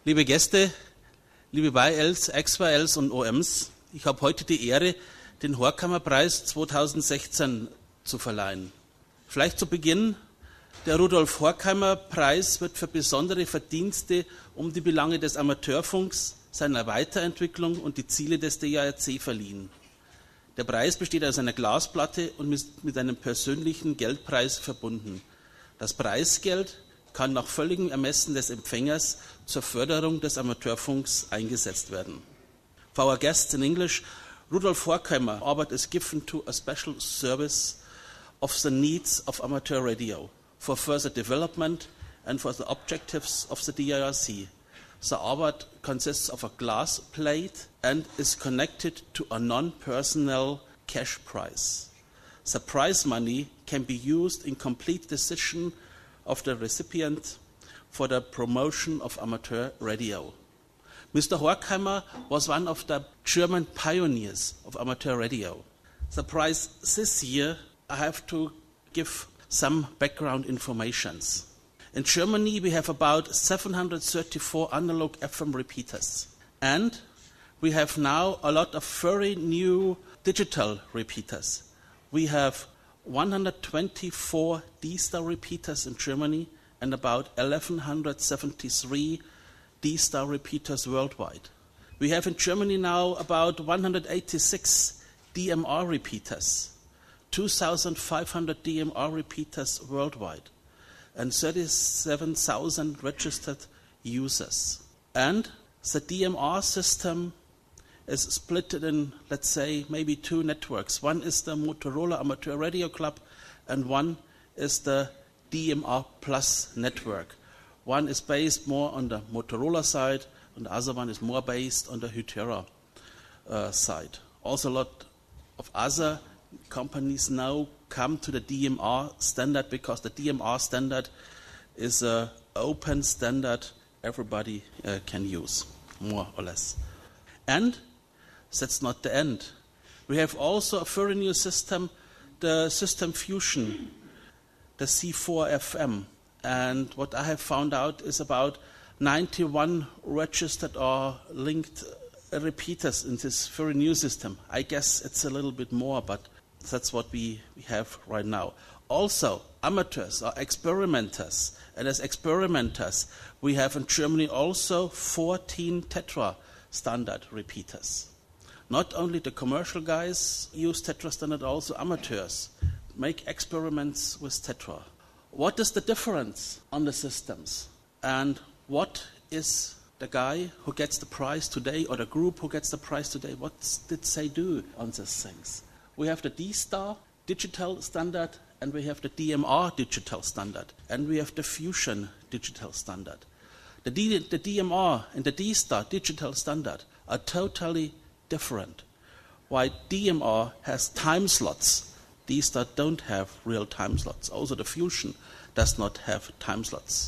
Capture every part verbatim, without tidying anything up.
Liebe Gäste, liebe Y Ls, X Y Ls und O Ms, ich habe heute die Ehre, den Horkheimer-Preis zweitausendsechzehn zu verleihen. Vielleicht zu Beginn, der Rudolf-Horkheimer-Preis wird für besondere Verdienste um die Belange des Amateurfunks, seiner Weiterentwicklung und die Ziele des D A R C verliehen. Der Preis besteht aus einer Glasplatte und ist mit einem persönlichen Geldpreis verbunden. Das Preisgeld kann nach völligem Ermessen des Empfängers zur Förderung des Amateurfunks eingesetzt werden. For our guests in English, Rudolf Horkheimer Award is given to a special service of the needs of amateur radio for further development and for the objectives of the D A R C. The award consists of a glass plate and is connected to a non-personal cash prize. The prize money can be used in complete decision of the recipient for the promotion of amateur radio. Mister Horkheimer was one of the German pioneers of amateur radio. The prize this year, I have to give some background informations. In Germany, we have about seven hundred thirty-four analog F M repeaters. And we have now a lot of very new digital repeaters. We have one hundred twenty-four D-Star repeaters in Germany and about eleven seventy-three D-Star repeaters worldwide. We have in Germany now about one hundred eighty-six D M R repeaters, two thousand five hundred D M R repeaters worldwide, and thirty-seven thousand registered users. And the D M R system is split in, let's say, maybe two networks. One is the Motorola Amateur Radio Club, and one is the D M R Plus network. One is based more on the Motorola side, and the other one is more based on the Hytera uh, side. Also, a lot of other companies now come to the D M R standard because the D M R standard is an open standard everybody uh, can use, more or less. And that's not the end. We have also a very new system, the System Fusion, the C four F M. And what I have found out is about ninety-one registered or linked repeaters in this very new system. I guess it's a little bit more, but that's what we, we have right now. Also, amateurs or experimenters. And as experimenters, we have in Germany also fourteen Tetra standard repeaters. Not only the commercial guys use Tetra standard, also amateurs make experiments with Tetra. What is the difference on the systems? And what is the guy who gets the prize today, or the group who gets the prize today, what did they do on these things? We have the D-Star digital standard, and we have the D M R digital standard, and we have the Fusion digital standard. The, D, the D M R and the D-Star digital standard are totally different. While D M R has time slots, D-Star don't have real time slots. Also the Fusion does not have time slots.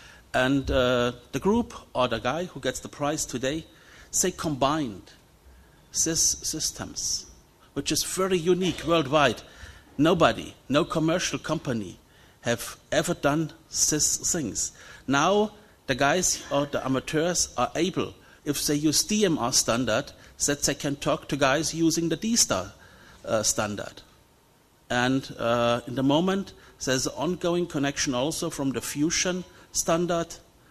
And uh, the group or the guy who gets the prize today, they combined these systems, which is very unique worldwide. Nobody, no commercial company have ever done these things. Now the guys or the amateurs are able, if they use D M R standard, that they can talk to guys using the D-Star uh, standard. And uh, in the moment, there's an ongoing connection also from the Fusion standard,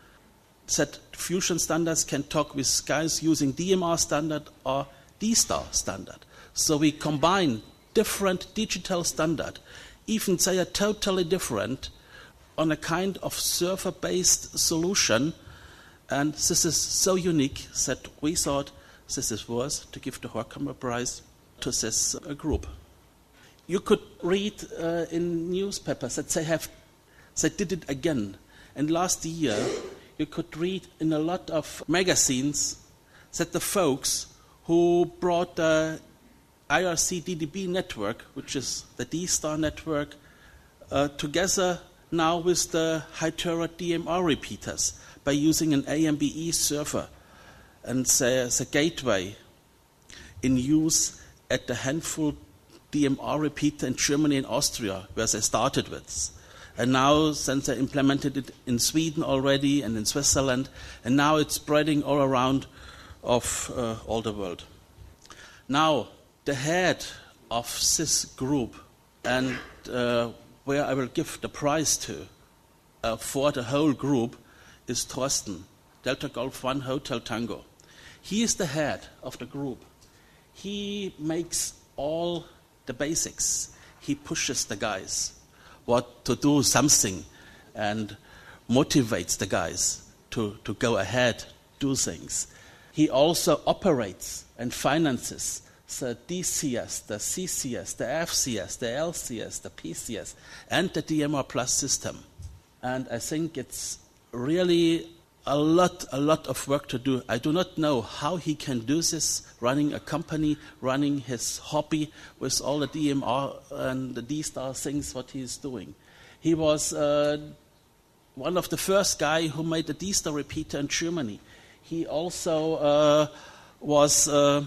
that Fusion standards can talk with guys using D M R standard or D-Star standard. So we combine different digital standard, even they are totally different, on a kind of server-based solution. And this is so unique that we thought this is worth to give the Horkheimer Prize to this uh, group. You could read uh, in newspapers that they have, they did it again. And last year, you could read in a lot of magazines that the folks who brought the I R C D D B network, which is the D-Star network, uh, together now with the Hytera D M R repeaters by using an A M B E server and the, the gateway in use at the handful D M R repeater in Germany and Austria, where they started with. And now, since they implemented it in Sweden already and in Switzerland, and now it's spreading all around of uh, all the world. Now, the head of this group, and uh, where I will give the prize to uh, for the whole group, is Thorsten, Delta Golf one Hotel Tango. He is the head of the group. He makes all the basics. He pushes the guys what to do something and motivates the guys to, to go ahead, do things. He also operates and finances the D C S, the C C S, the F C S, the L C S, the P C S, and the D M R Plus system. And I think it's really a lot, a lot of work to do. I do not know how he can do this, running a company, running his hobby with all the D M R and the D-Star things, what he is doing. He was uh, one of the first guy who made the D-Star repeater in Germany. He also uh, was uh,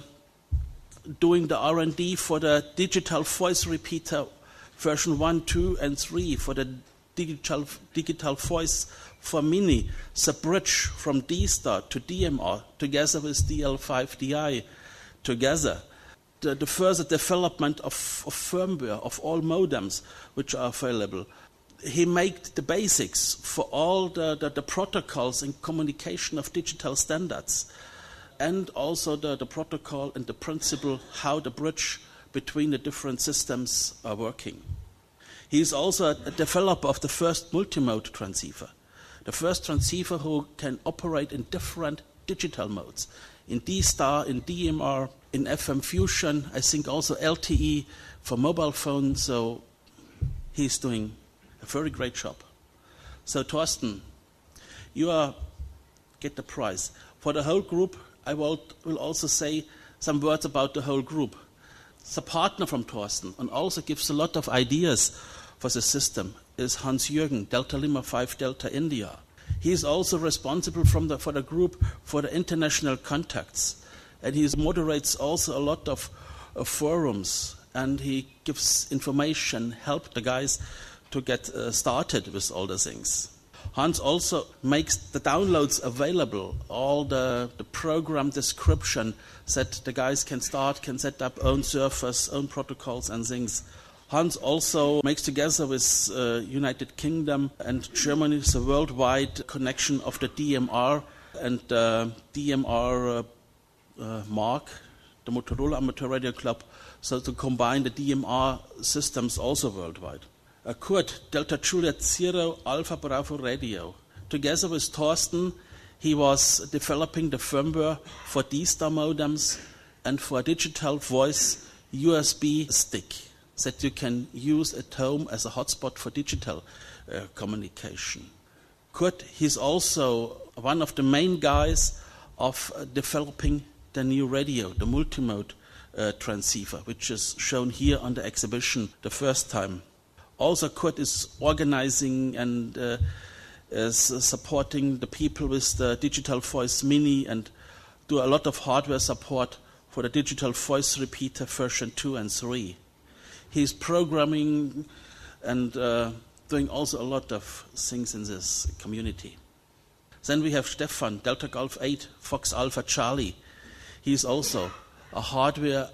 doing the R and D for the digital voice repeater version one, two, and three for the digital digital voice for Mini, the bridge from D-Star to D M R together with D L five D I together. The, the further development of, of firmware of all modems which are available. He made the basics for all the, the, the protocols and communication of digital standards, and also the, the protocol and the principle how the bridge between the different systems are working. He is also a, a developer of the first multimode transceiver. The first transceiver who can operate in different digital modes, in D-Star, in D M R, in F M Fusion, I think also L T E for mobile phones, so he's doing a very great job. So Thorsten, you are, get the prize. For the whole group, I will, will also say some words about the whole group. The partner from Thorsten, and also gives a lot of ideas for the system, is Hans-Jürgen, Delta Lima five Delta India. He is also responsible from the, for the group for the international contacts. And he moderates also a lot of, of forums. And he gives information, help the guys to get uh, started with all the things. Hans also makes the downloads available, all the, the program description that the guys can start, can set up own servers, own protocols and things. Hans also makes together with uh, United Kingdom and Germany the worldwide connection of the D M R and uh, D M R uh, uh, Mark, the Motorola Amateur Radio Club, so to combine the D M R systems also worldwide. Uh, Kurt, Delta Juliet Zero Alpha Bravo Radio. Together with Thorsten, he was developing the firmware for D-Star modems and for digital voice U S B stick that you can use at home as a hotspot for digital uh, communication. Kurt, he's also one of the main guys of uh, developing the new radio, the multimode uh, transceiver, which is shown here on the exhibition the first time. Also, Kurt is organizing and uh, is supporting the people with the Digital Voice Mini and do a lot of hardware support for the Digital Voice Repeater version two and three. He's programming and uh, doing also a lot of things in this community. Then we have Stefan, Delta Golf eight, Fox Alpha Charlie. He's also a hardware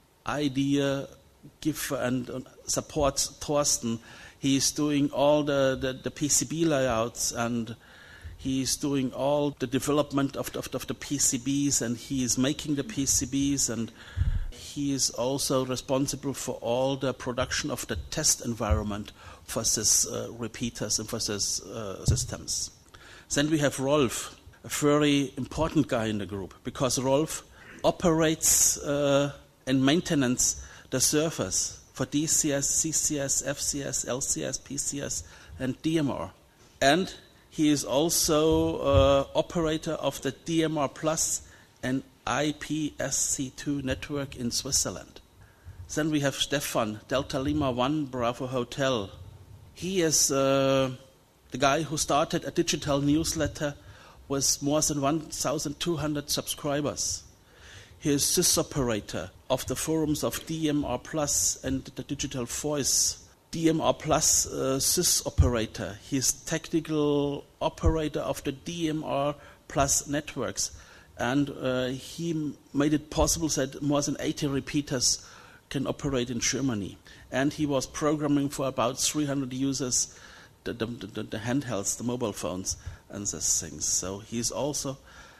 idea giver and uh, supports Thorsten. He's doing all the, the, the P C B layouts, and he's doing all the development of the, of the, of the P C Bs, and he is making the P C Bs, and he is also responsible for all the production of the test environment for these uh, repeaters and for these uh, systems. Then we have Rolf, a very important guy in the group, because Rolf operates uh, and maintains the servers for D C S, C C S, F C S, L C S, P C S, and D M R. And he is also uh, operator of the D M R Plus and I P S C two network in Switzerland. Then we have Stefan, Delta Lima one Bravo Hotel. He is uh, the guy who started a digital newsletter with more than one thousand two hundred subscribers. He is sys operator of the forums of D M R Plus and the Digital Voice D M R Plus uh, sys operator. He's technical operator of the D M R Plus networks. And uh, he made it possible that more than eighty repeaters can operate in Germany. And he was programming for about three hundred users, the, the, the, the handhelds, the mobile phones, and these things. So he's also,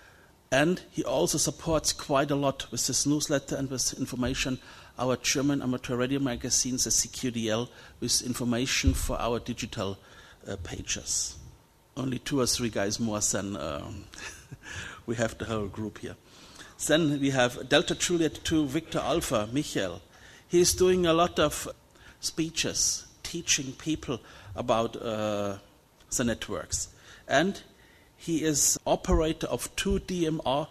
and he also supports quite a lot with his newsletter and with information our German amateur radio magazines, the C Q D L, with information for our digital uh, pages. Only two or three guys more than um, we have the whole group here. Then we have Delta Juliet two Victor Alpha, Michael. He's doing a lot of speeches, teaching people about uh, the networks. And he is operator of two D M R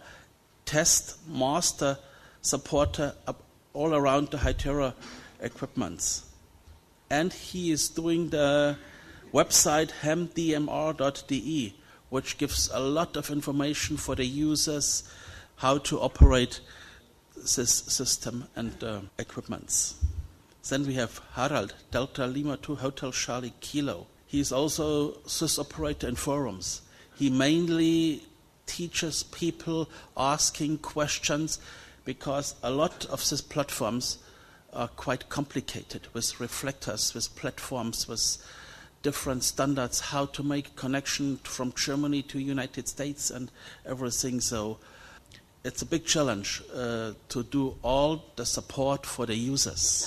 test master supporter up all around the Hytera equipments. And he is doing the website ham d m r dot d e, which gives a lot of information for the users how to operate this system and uh, equipments. Then we have Harald, Delta Lima two Hotel Charlie Kilo. He is also sys operator in forums. He mainly teaches people asking questions because a lot of these platforms are quite complicated with reflectors, with platforms, with different standards, how to make connection from Germany to United States and everything. So it's a big challenge uh, to do all the support for the users.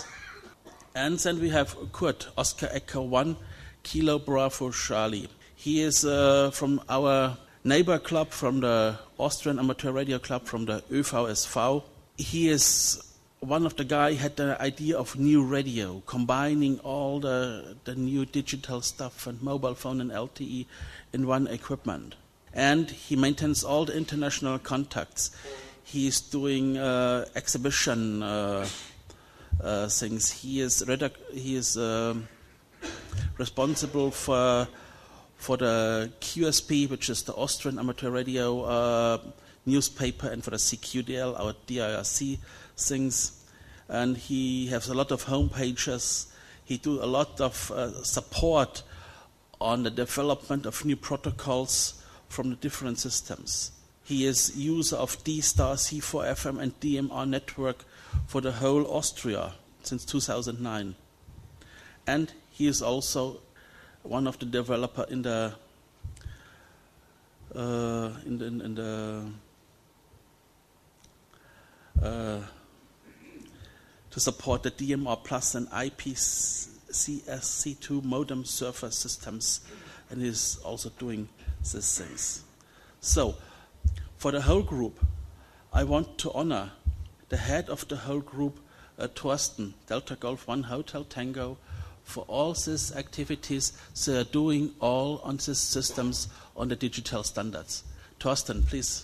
And then we have Kurt, Oscar Echo one, Kilo Bravo Charlie. He is uh, from our neighbor club, from the Austrian Amateur Radio Club, from the Ö V S V. He is one of the guys who had the idea of new radio, combining all the, the new digital stuff and mobile phone and L T E in one equipment. And he maintains all the international contacts. He is doing uh, exhibition uh, uh, things. He is redac- he is uh, responsible for for the Q S P, which is the Austrian Amateur Radio uh, newspaper, and for the C Q D L, our D I R C things. And he has a lot of home pages. He do a lot of uh, support on the development of new protocols from the different systems. He is user of D-Star, C four F M, and D M R network for the whole Austria since two thousand nine. And he is also one of the developer in the uh, in the, in the uh, to support the D M R Plus and I P C S C two modem server systems, and is also doing these things. So, for the whole group, I want to honor the head of the whole group, uh, Thorsten, Delta Golf one Hotel Tango, for all these activities they are doing all on these systems on the digital standards. Thorsten, please.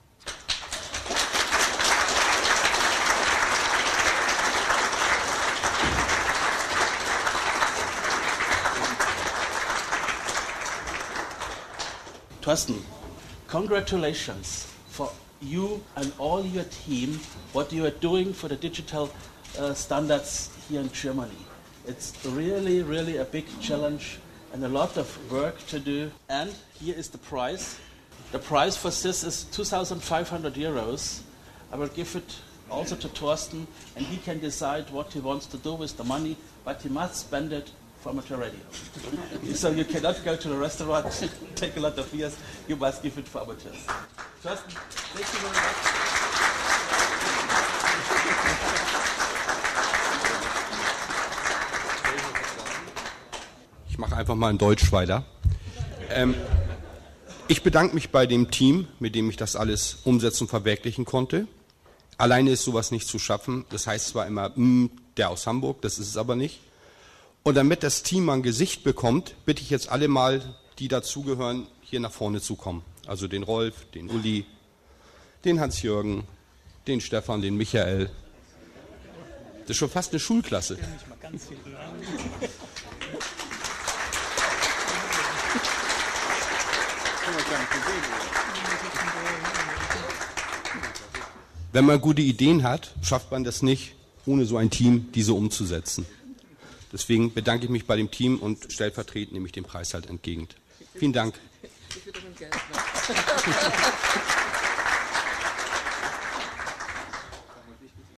Thorsten, congratulations for you and all your team, what you are doing for the digital uh, standards here in Germany. It's really, really a big challenge and a lot of work to do. And here is the prize. The prize for this is two thousand five hundred euros. I will give it also to Thorsten, and he can decide what he wants to do with the money, but he must spend it for amateur radio. So you cannot go to the restaurant, take a lot of beers, you must give it for amateurs. Thorsten, thank you very much. Ich mache einfach mal in Deutsch weiter. Ähm, ich bedanke mich bei dem Team, mit dem ich das alles umsetzen und verwirklichen konnte. Alleine ist sowas nicht zu schaffen. Das heißt zwar immer, mh, der aus Hamburg, das ist es aber nicht. Und damit das Team mal ein Gesicht bekommt, bitte ich jetzt alle mal, die dazugehören, hier nach vorne zu kommen. Also den Rolf, den Uli, den Hans-Jürgen, den Stefan, den Michael. Das ist schon fast eine Schulklasse. Wenn man gute Ideen hat, schafft man das nicht, ohne so ein Team diese umzusetzen. Deswegen bedanke ich mich bei dem Team und stellvertretend nehme ich den Preis halt entgegen. Vielen Dank.